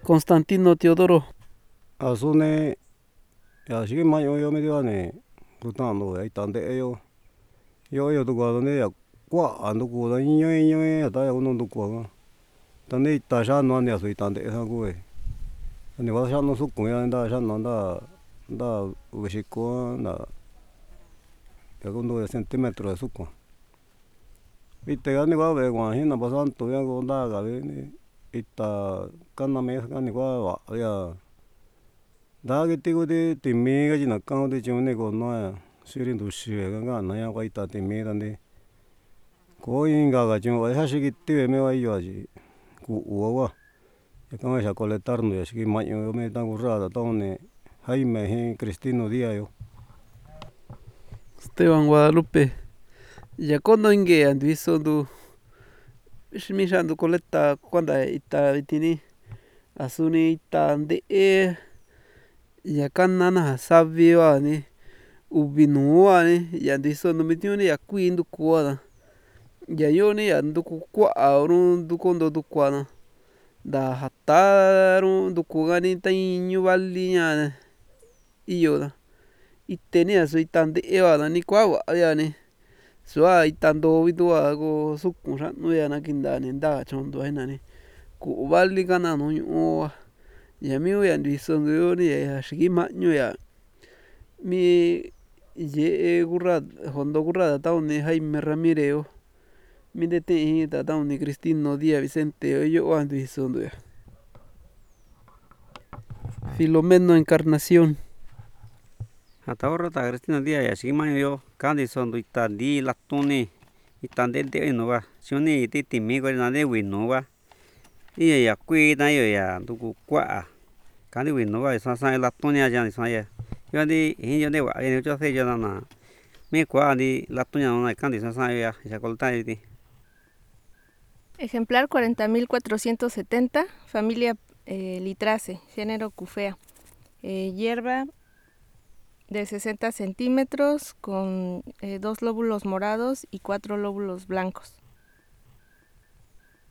Constantino Teodoro. Asune ya shigi maño yo medio ane rutano ya itande yo tu gua ne ya kwa ando ku da ño ya ta ya uno ndu kwa tande ita sha no ane asu itande ha ku e ne wa sha no su ku ya nda sha no nda uxiko na ya uno centímetro de suku ite ga ne wa ve gua hina pa santo ya go nda ga ve ita kana me ga ne wa ya da que tigo de timi ga jina ka de chone ko no siri ndu shi ga na ya wa ita timi dande ko inga ga chon wa shi ki ti me wa yo ji ku wa ya ka ya colectar no ya shi maño me ta burrada ta ne Jaime Cristino Díaz yo Esteban Guadalupe. Ya kono inge anduizo ndu shmisha ndu coleta cuanda ita vitini asuni ita nde'e ya kanana savi va ni uvi nuu va ni ya ndiso ndu mitiuni ya kui nduku na ya yo ni ya nduku kua'a ru nduku ndukua na nda jata ru nduku ga ni taiñu vali ña iyo na ite ni asu ita nde'e va ni kua va'a ya ni sua ita ndo vitua ko suku xa'nu ya na kinta ni nta chontua jina ni ku vali kana nuu ñu'u ya miu ya ntiso ndu yo ni ya xi mañu ya mi ye'e kurrada jondo kurrada ta uni Jaime Ramirez yo mi ntete'in ta uni Cristino Díaz Vicente yo a ntiso ndu ya Filomeno Encarnación. Hasta ahora ta Cristino Díaz ya xi maño yo ka ndiso ndu ita ndi latuni ita nde'e no va xuni ti timi ko na de vinu va iya ya kui na yo ya nduku kua'a ka ni vinu va sa latuni ya ni sa ya yo ndi yo nde va yo cho se yo na mi kua ndi latuña na ka ndi sa ya colta ti. Ejemplar 40.470, familia Litrace, género Cufea. Hierba de 60 centímetros con 2 lóbulos morados y 4 lóbulos blancos.